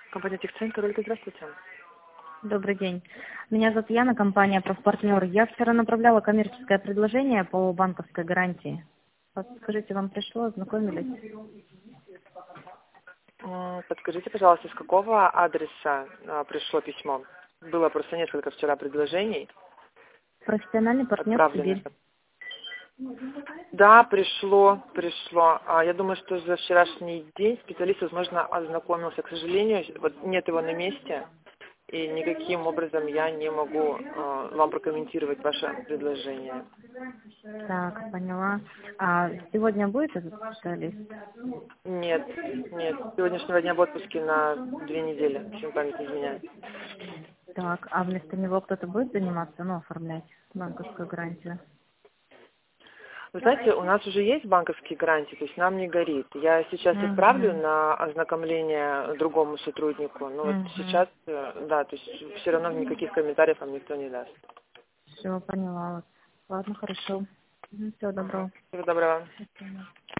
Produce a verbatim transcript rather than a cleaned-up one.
Компания Техцентр, Ольга, здравствуйте. Добрый день. Меня зовут Яна, компания «Профпартнер». Я вчера направляла коммерческое предложение по банковской гарантии. Подскажите, вам пришло, ознакомились? М, Подскажите, пожалуйста, с какого адреса а, пришло письмо? Было просто несколько вчера предложений Профессиональный партнер отправленных. «Сибирь». Да, пришло, пришло. А, я думаю, что за вчерашний день специалист, возможно, ознакомился. К сожалению, вот нет его на месте, и никаким образом я не могу а, вам прокомментировать ваше предложение. Так, поняла. А сегодня будет этот специалист? Нет, нет. С сегодняшнего дня в отпуске на две недели, если память не изменяет. Так, а вместо него кто-то будет заниматься, ну, оформлять банковскую гарантию? Вы знаете, у нас уже есть банковские гарантии, то есть нам не горит. Я сейчас отправлю Угу. на ознакомление другому сотруднику, но вот Угу. сейчас, э, да, то есть все равно никаких комментариев вам никто не даст. Все, поняла вас. Ладно, хорошо. Всего Ага. доброго. Всего доброго. До свидания.